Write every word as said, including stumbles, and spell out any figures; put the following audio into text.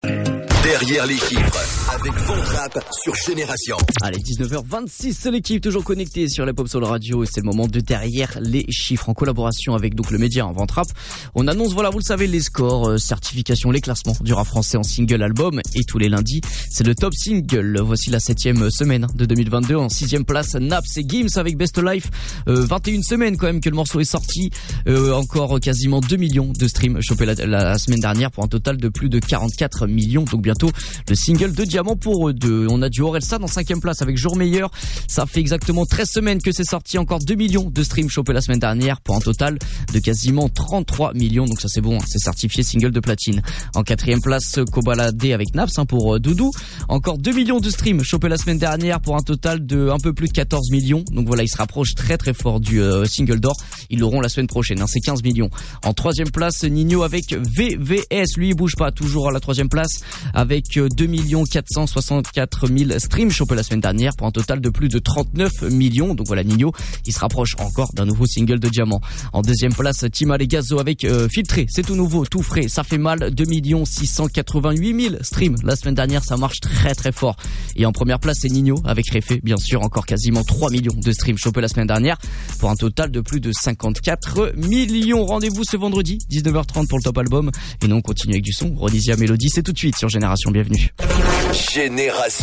Derrière les chiffres, avec Ventrap sur Génération. Allez, dix-neuf heures vingt-six, c'est l'équipe toujours connectée sur les Pop Soul Radio et c'est le moment de Derrière les chiffres en collaboration avec donc le média en Ventrap. On annonce, voilà, vous le savez, les scores, euh, certifications, les classements du rap français en single album et tous les lundis, c'est le top single. Voici la septième semaine de deux mille vingt-deux. En sixième place, Naps et Gims avec Best Life. Euh, vingt et une semaines quand même que le morceau est sorti. Euh, encore quasiment deux millions de streams chopés la, la semaine dernière pour un total de plus de quarante-quatre millions. Donc bientôt le single de Diamant pour eux deux. On a du Orelsan en cinquième place avec Jour Meilleur. Ça fait exactement treize semaines que c'est sorti. Encore deux millions de streams chopés la semaine dernière pour un total de quasiment trente-trois millions. Donc ça c'est bon, hein, c'est certifié single de platine. En quatrième place, Kobalade avec Naps hein, pour euh, Doudou. Encore deux millions de streams chopés la semaine dernière pour un total de un peu plus de quatorze millions. Donc voilà, ils se rapprochent très très fort du euh, single d'or. Ils l'auront la semaine prochaine, hein, c'est quinze millions. En troisième place, Nino avec V V S. Lui il bouge pas, toujours à la troisième place avec deux millions quatre cent soixante-quatre mille streams chopés la semaine dernière pour un total de plus de trente-neuf millions. Donc voilà, Nino, il se rapproche encore d'un nouveau single de Diamant. En deuxième place, Tima et Gazo avec euh, Filtré, c'est tout nouveau, tout frais, ça fait mal, deux millions six cent quatre-vingt-huit mille streams la semaine dernière, ça marche très très fort. Et en première place, c'est Nino avec Réfé, bien sûr, encore quasiment trois millions de streams chopés la semaine dernière pour un total de plus de cinquante-quatre millions. Rendez-vous ce vendredi, dix-neuf heures trente pour le top album. Et nous on continue avec du son, Ronisia Mélodie, c'est tout de suite sur Génération, bienvenue. Génération.